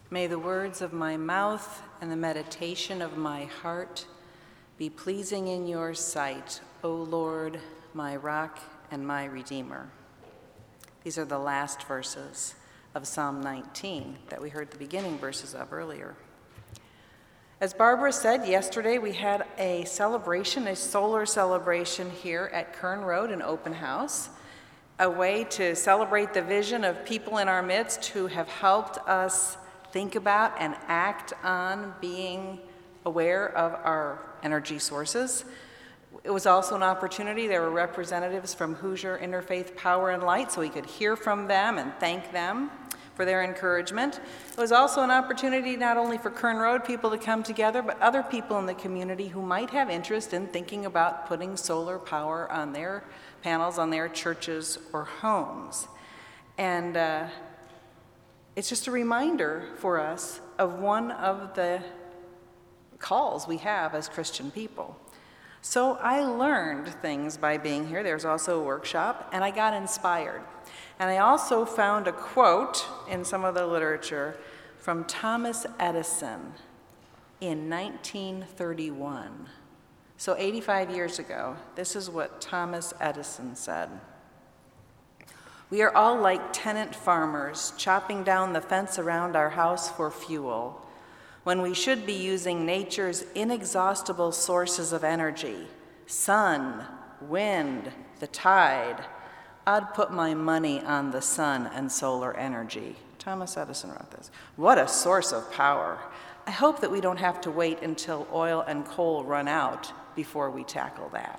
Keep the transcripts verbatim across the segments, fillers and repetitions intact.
May the words of my mouth and the meditation of my heart be pleasing in your sight, O Lord, my rock and my redeemer. These are the last verses of Psalm nineteen that we heard the beginning verses of earlier. As Barbara said, yesterday we had a celebration, a solar celebration here at Kern Road, an open house, a way to celebrate the vision of people in our midst who have helped us think about and act on being aware of our energy sources. It was also an opportunity. There were representatives from Hoosier Interfaith Power and Light, so we could hear from them and thank them for their encouragement. It was also an opportunity not only for Kern Road people to come together, but other people in the community who might have interest in thinking about putting solar power on their panels, on their churches or homes. And uh, it's just a reminder for us of one of the calls we have as Christian people. So I learned things by being here. There's also a workshop, and I got inspired. And I also found a quote in some of the literature from Thomas Edison in nineteen thirty-one. So eighty-five years ago, this is what Thomas Edison said. "We are all like tenant farmers chopping down the fence around our house for fuel, when we should be using nature's inexhaustible sources of energy, sun, wind, the tide. I'd put my money on the sun and solar energy." Thomas Edison wrote this. What a source of power. I hope that we don't have to wait until oil and coal run out before we tackle that.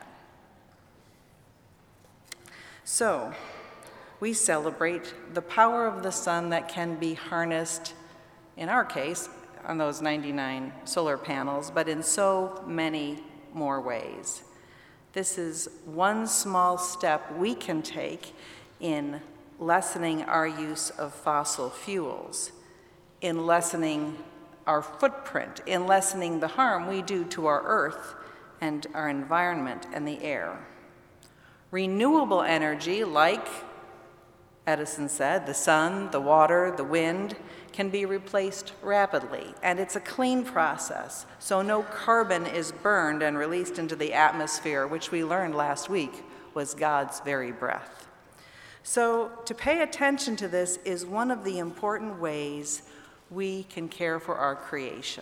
So, we celebrate the power of the sun that can be harnessed, in our case, on those ninety-nine solar panels, but in so many more ways. This is one small step we can take in lessening our use of fossil fuels, in lessening our footprint, in lessening the harm we do to our earth and our environment and the air. Renewable energy, like Edison said, the sun, the water, the wind, can be replaced rapidly, and it's a clean process, so no carbon is burned and released into the atmosphere, which we learned last week was God's very breath. So to pay attention to this is one of the important ways we can care for our creation.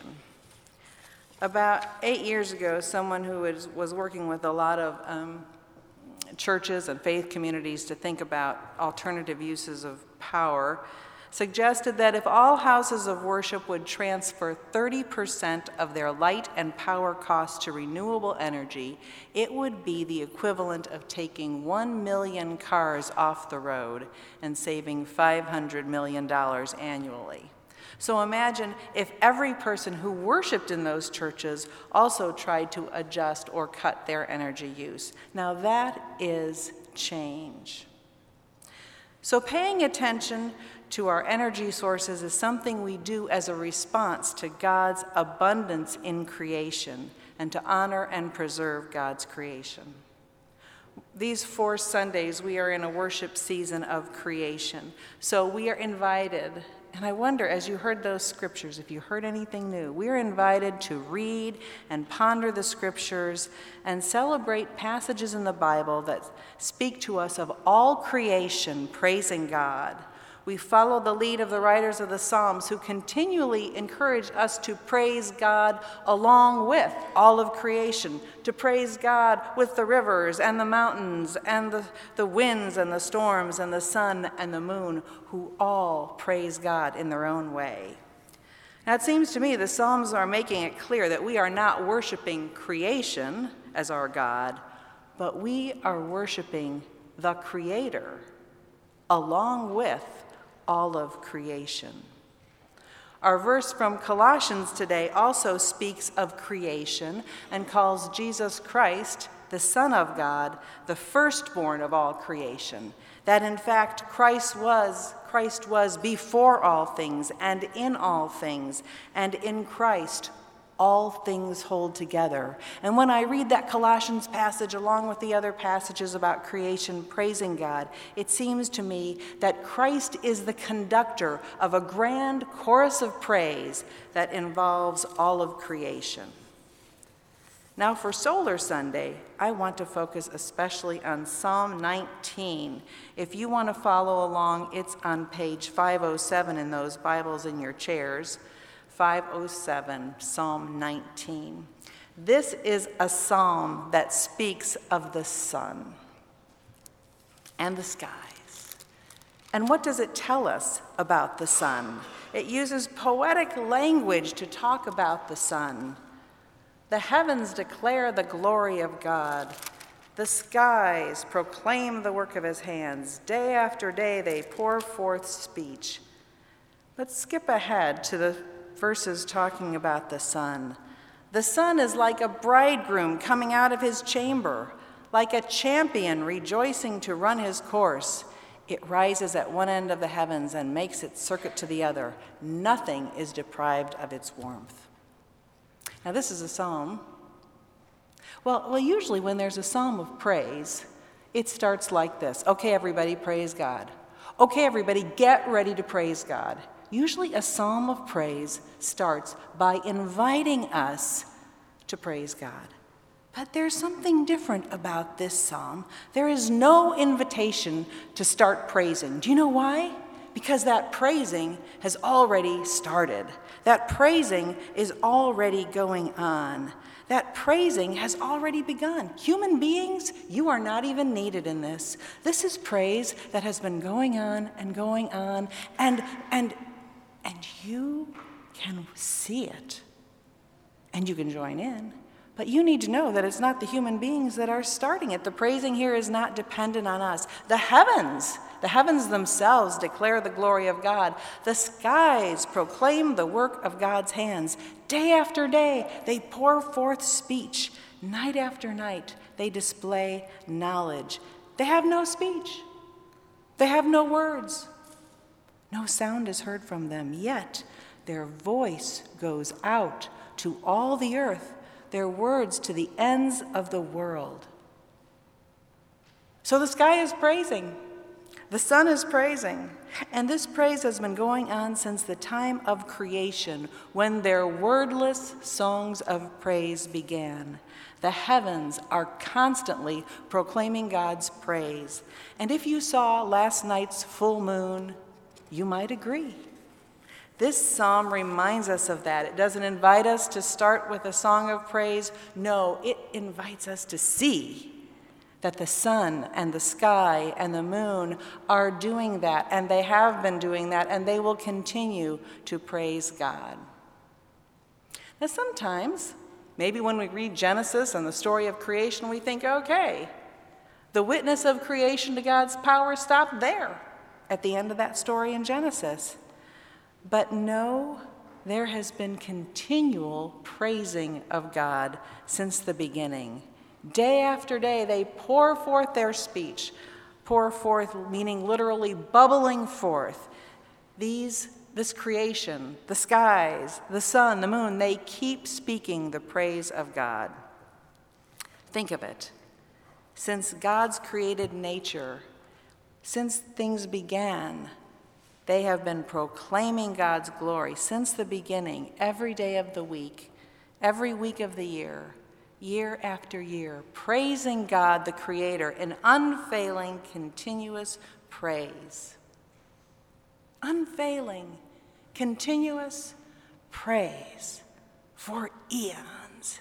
About eight years ago, someone who was, was working with a lot of um, churches and faith communities to think about alternative uses of power suggested that if all houses of worship would transfer thirty percent of their light and power costs to renewable energy, it would be the equivalent of taking one million cars off the road and saving five hundred million dollars annually. So imagine if every person who worshiped in those churches also tried to adjust or cut their energy use. Now that is change. So paying attention to our energy sources is something we do as a response to God's abundance in creation and to honor and preserve God's creation. These four Sundays, we are in a worship season of creation. So we are invited, and I wonder, as you heard those scriptures, if you heard anything new, we are invited to read and ponder the scriptures and celebrate passages in the Bible that speak to us of all creation praising God. We follow the lead of the writers of the Psalms who continually encourage us to praise God along with all of creation, to praise God with the rivers and the mountains and the, the winds and the storms and the sun and the moon, who all praise God in their own way. Now it seems to me the Psalms are making it clear that we are not worshiping creation as our God, but we are worshiping the Creator along with all of creation. Our verse from Colossians today also speaks of creation and calls Jesus Christ, the Son of God, the firstborn of all creation. That in fact Christ was, Christ was before all things and in all things, and in Christ all things hold together. And when I read that Colossians passage along with the other passages about creation praising God, it seems to me that Christ is the conductor of a grand chorus of praise that involves all of creation. Now for Solar Sunday, I want to focus especially on Psalm nineteen. If you want to follow along, it's on page five oh seven in those Bibles in your chairs. five oh seven, Psalm nineteen. This is a psalm that speaks of the sun and the skies. And what does it tell us about the sun? It uses poetic language to talk about the sun. The heavens declare the glory of God. The skies proclaim the work of his hands. Day after day they pour forth speech. Let's skip ahead to the verses talking about the sun. The sun is like a bridegroom coming out of his chamber, like a champion rejoicing to run his course. It rises at one end of the heavens and makes its circuit to the other. Nothing is deprived of its warmth. Now, this is a psalm. Well, well, usually when there's a psalm of praise, it starts like this. Okay, everybody, praise God. Okay, everybody, get ready to praise God. Usually a psalm of praise starts by inviting us to praise God. But there's something different about this psalm. There is no invitation to start praising. Do you know why? Because that praising has already started. That praising is already going on. That praising has already begun. Human beings, you are not even needed in this. This is praise that has been going on and going on, and and and you can see it, and you can join in. But you need to know that it's not the human beings that are starting it. The praising here is not dependent on us. The heavens, the heavens themselves declare the glory of God. The skies proclaim the work of God's hands. Day after day, they pour forth speech. Night after night, they display knowledge. They have no speech. They have no words. No sound is heard from them, yet their voice goes out to all the earth, their words to the ends of the world. So the sky is praising. The sun is praising. And this praise has been going on since the time of creation, when their wordless songs of praise began. The heavens are constantly proclaiming God's praise. And if you saw last night's full moon, you might agree. This psalm reminds us of that. It doesn't invite us to start with a song of praise. No, it invites us to see that the sun and the sky and the moon are doing that, and they have been doing that, and they will continue to praise God. Now, sometimes, maybe when we read Genesis and the story of creation, we think, okay, the witness of creation to God's power stopped there at the end of that story in Genesis. But no, there has been continual praising of God since the beginning. Day after day, they pour forth their speech. Pour forth meaning literally bubbling forth. These, this creation, the skies, the sun, the moon, they keep speaking the praise of God. Think of it. Since God's created nature, since things began, they have been proclaiming God's glory since the beginning, every day of the week, every week of the year, year after year, praising God, the Creator, in unfailing, continuous praise. Unfailing, continuous praise for eons.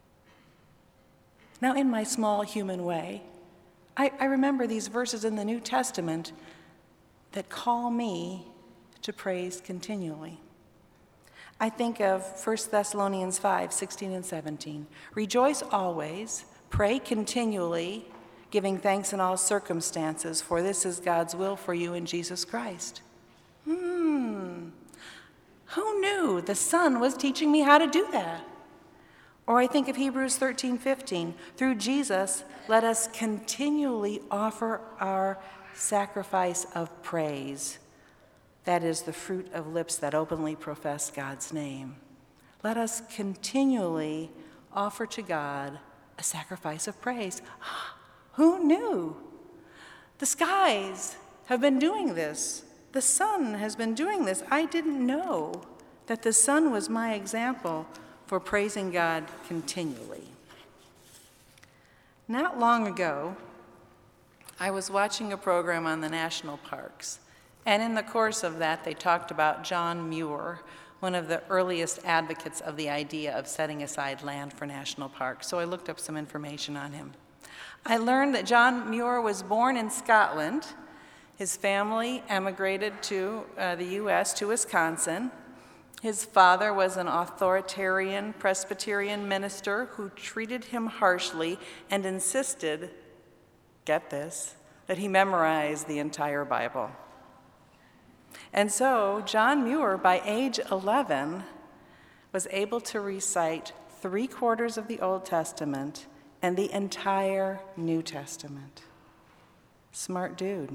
Now, in my small human way, I, I remember these verses in the New Testament that call me to praise continually. I think of First Thessalonians five, sixteen and seventeen. Rejoice always, pray continually, giving thanks in all circumstances, for this is God's will for you in Jesus Christ. Hmm, who knew the Son was teaching me how to do that? Or I think of Hebrews thirteen, fifteen. Through Jesus, let us continually offer our sacrifice of praise. That is the fruit of lips that openly profess God's name. Let us continually offer to God a sacrifice of praise. Who knew? The skies have been doing this. The sun has been doing this. I didn't know that the sun was my example for praising God continually. Not long ago, I was watching a program on the national parks, and in the course of that, they talked about John Muir, one of the earliest advocates of the idea of setting aside land for national parks. So I looked up some information on him. I learned that John Muir was born in Scotland. His family emigrated to uh, the U S to Wisconsin. His father was an authoritarian Presbyterian minister who treated him harshly and insisted, get this, that he memorize the entire Bible. And so John Muir, by age eleven, was able to recite three quarters of the Old Testament and the entire New Testament. Smart dude.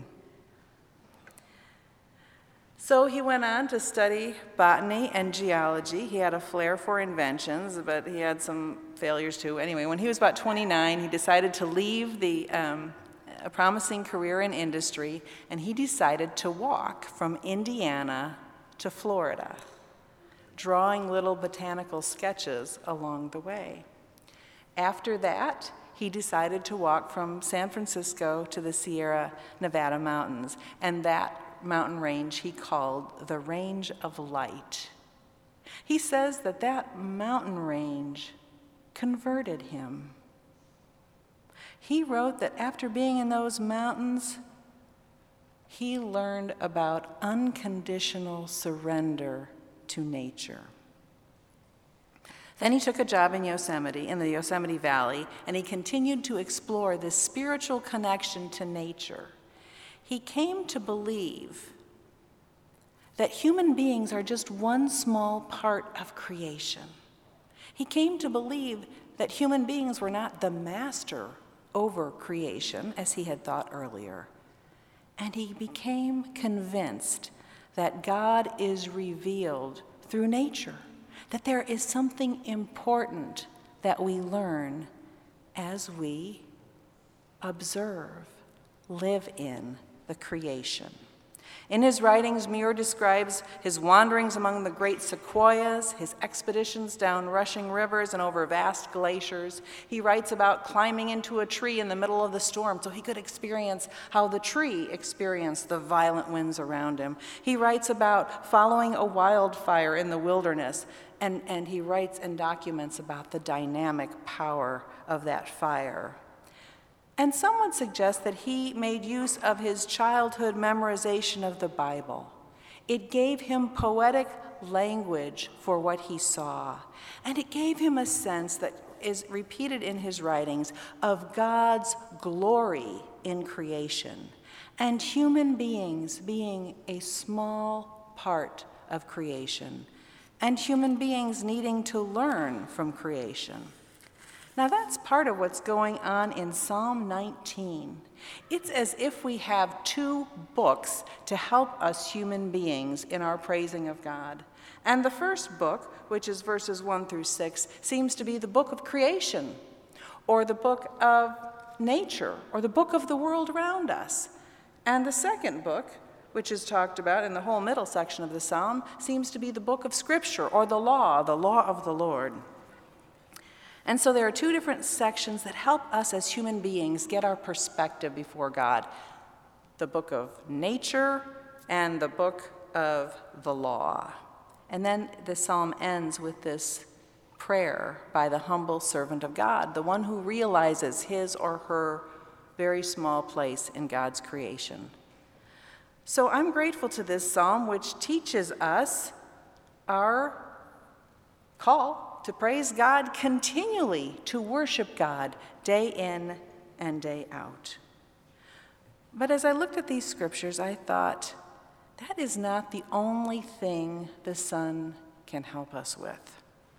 So he went on to study botany and geology. He had a flair for inventions, but he had some failures too. Anyway, when he was about twenty-nine, he decided to leave the um, a promising career in industry, and he decided to walk from Indiana to Florida, drawing little botanical sketches along the way. After that, he decided to walk from San Francisco to the Sierra Nevada mountains, and that mountain range he called the Range of Light. He says that that mountain range converted him. He wrote that after being in those mountains, he learned about unconditional surrender to nature. Then he took a job in Yosemite, in the Yosemite Valley, and he continued to explore this spiritual connection to nature. He came to believe that human beings are just one small part of creation. He came to believe that human beings were not the master over creation, as he had thought earlier. And he became convinced that God is revealed through nature, that there is something important that we learn as we observe, live in the creation. In his writings, Muir describes his wanderings among the great sequoias, his expeditions down rushing rivers and over vast glaciers. He writes about climbing into a tree in the middle of the storm so he could experience how the tree experienced the violent winds around him. He writes about following a wildfire in the wilderness, and, and he writes and documents about the dynamic power of that fire. And some would suggest that he made use of his childhood memorization of the Bible. It gave him poetic language for what he saw, and it gave him a sense that is repeated in his writings of God's glory in creation, and human beings being a small part of creation, and human beings needing to learn from creation. Now that's part of what's going on in Psalm nineteen. It's as if we have two books to help us human beings in our praising of God. And the first book, which is verses one through six, seems to be the book of creation, or the book of nature, or the book of the world around us. And the second book, which is talked about in the whole middle section of the psalm, seems to be the book of Scripture, or the law, the law of the Lord. And so there are two different sections that help us as human beings get our perspective before God. The book of nature and the book of the law. And then the psalm ends with this prayer by the humble servant of God, the one who realizes his or her very small place in God's creation. So I'm grateful to this psalm, which teaches us our call to praise God continually, to worship God day in and day out. But as I looked at these scriptures, I thought, that is not the only thing the Son can help us with.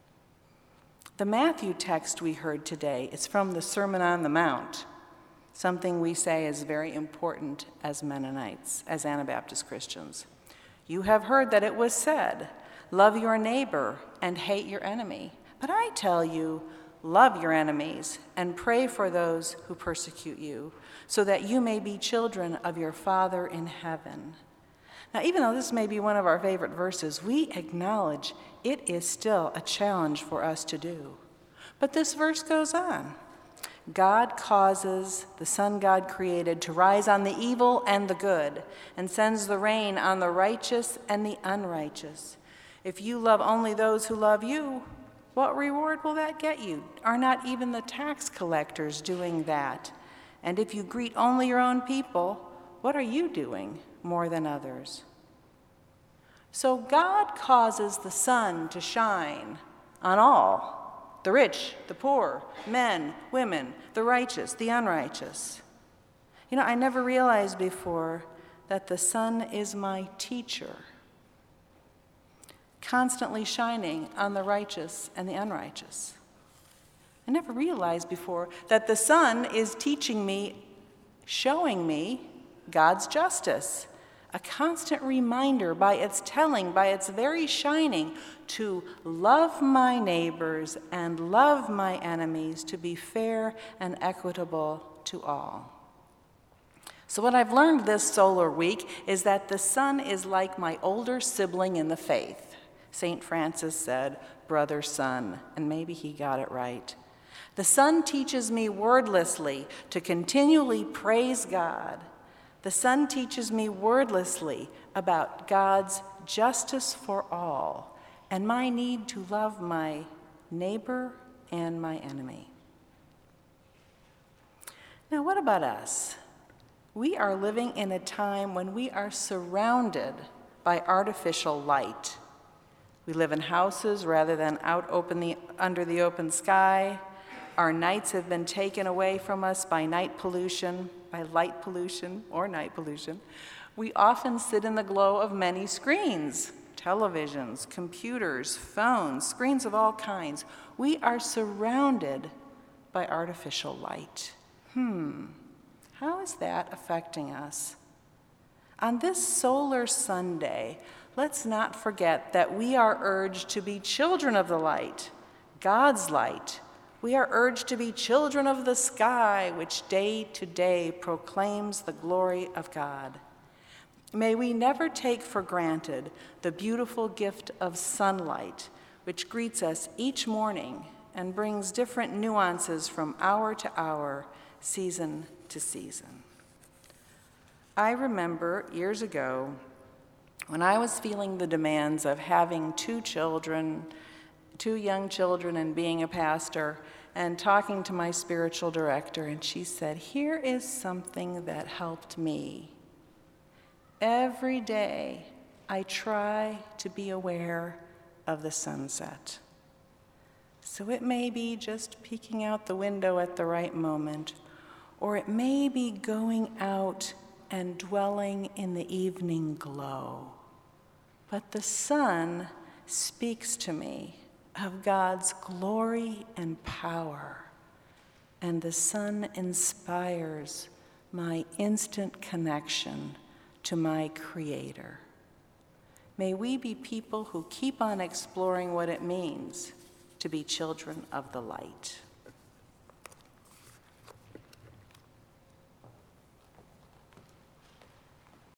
The Matthew text we heard today is from the Sermon on the Mount, something we say is very important as Mennonites, as Anabaptist Christians. You have heard that it was said, love your neighbor and hate your enemy. But I tell you, love your enemies and pray for those who persecute you, so that you may be children of your Father in heaven. Now, even though this may be one of our favorite verses, we acknowledge it is still a challenge for us to do. But this verse goes on. God causes the sun God created to rise on the evil and the good, and sends the rain on the righteous and the unrighteous. If you love only those who love you, what reward will that get you? Are not even the tax collectors doing that? And if you greet only your own people, what are you doing more than others? So God causes the sun to shine on all, the rich, the poor, men, women, the righteous, the unrighteous. You know, I never realized before that the sun is my teacher, constantly shining on the righteous and the unrighteous. I never realized before that the sun is teaching me, showing me God's justice, a constant reminder by its telling, by its very shining, to love my neighbors and love my enemies, to be fair and equitable to all. So what I've learned this solar week is that the sun is like my older sibling in the faith. Saint Francis said, brother sun, and maybe he got it right. The sun teaches me wordlessly to continually praise God. The sun teaches me wordlessly about God's justice for all and my need to love my neighbor and my enemy. Now, what about us? We are living in a time when we are surrounded by artificial light. We live in houses rather than out open the, under the open sky. Our nights have been taken away from us by night pollution, by light pollution or night pollution. We often sit in the glow of many screens, televisions, computers, phones, screens of all kinds. We are surrounded by artificial light. Hmm, how is that affecting us? On this solar Sunday, let's not forget that we are urged to be children of the light, God's light. We are urged to be children of the sky, which day to day proclaims the glory of God. May we never take for granted the beautiful gift of sunlight, which greets us each morning and brings different nuances from hour to hour, season to season. I remember years ago when I was feeling the demands of having two children, two young children, and being a pastor, and talking to my spiritual director, and she said, here is something that helped me. Every day, I try to be aware of the sunset. So it may be just peeking out the window at the right moment, or it may be going out and dwelling in the evening glow. But the sun speaks to me of God's glory and power, and the sun inspires my instant connection to my Creator. May we be people who keep on exploring what it means to be children of the light.